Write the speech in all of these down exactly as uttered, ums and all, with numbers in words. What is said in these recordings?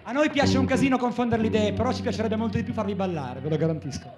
A noi piace un casino confondere le idee, però ci piacerebbe molto di più farvi ballare, ve lo garantisco.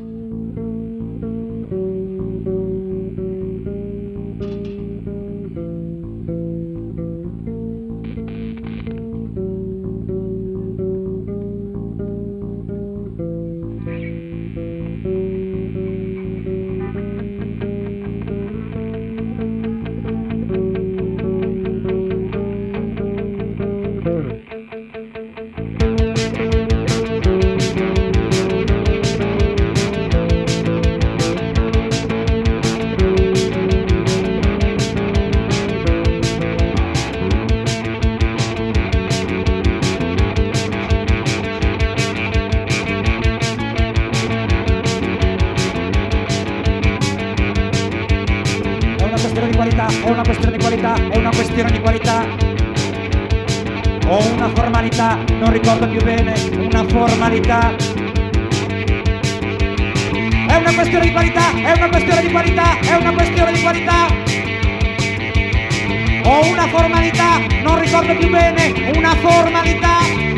È una questione di qualità, è una questione di qualità. Ho una formalità, non ricordo più bene, una formalità. È una questione di qualità, è una questione di qualità, è una questione di qualità. Ho una formalità, non ricordo più bene, una formalità.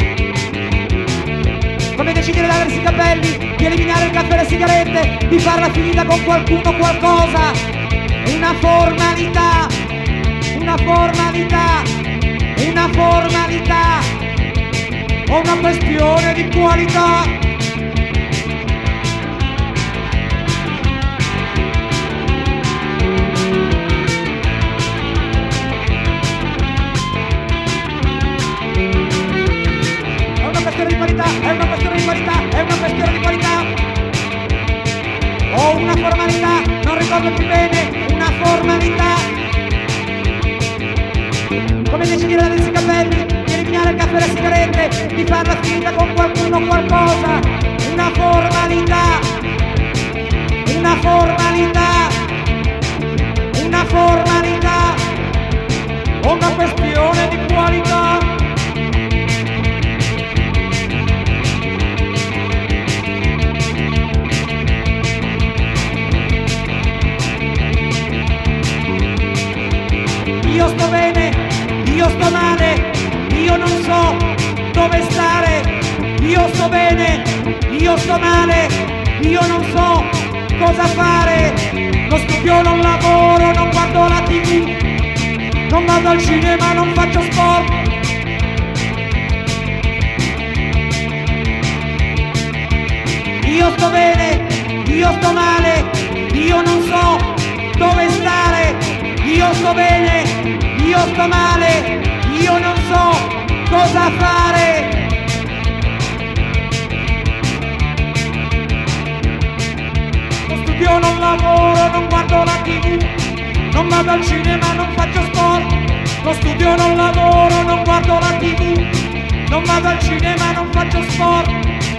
Come decidere di lavarsi i capelli, di eliminare il caffè e le sigarette, di farla finita con qualcuno o qualcosa. Una formalità, una formalità, una formalità, o una questione di qualità. È una questione di qualità, è una questione di qualità, è una questione di qualità. Ho una formalità, non ricordo più bene, una formalità. Come decidere di lavarsi i capelli, di eliminare il caffè e le sigarette, di farla finita con qualcuno o qualcosa. Una formalità, una formalità, una formalità, o una questione di qualità. Io sto bene, io sto male, io non so dove stare. Io sto bene, io sto male, io non so cosa fare. Non studio, non lavoro, non guardo la tivù, non vado al cinema, non faccio sport. Io sto bene, io sto male, io non so dove stare. Io sto bene, io sto male, io non so cosa fare. Non studio, non lavoro, non guardo la tivù, non vado al cinema, non faccio sport. Non studio, non lavoro, non guardo la tivù, non vado al cinema, non faccio sport.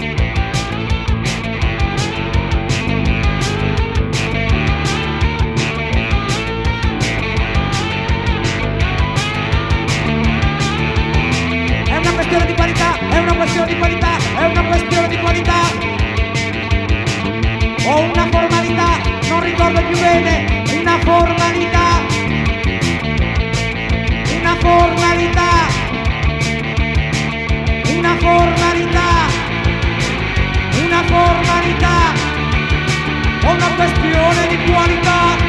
Di qualità, è una questione di qualità, è una questione di qualità. Ho una formalità, non ricordo più bene, una formalità, una formalità, una formalità, una formalità, ho una questione di qualità.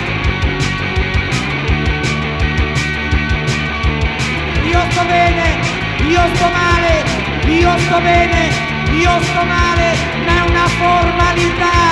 Io sto bene, io sto male, io sto bene, io sto male, ma è una formalità.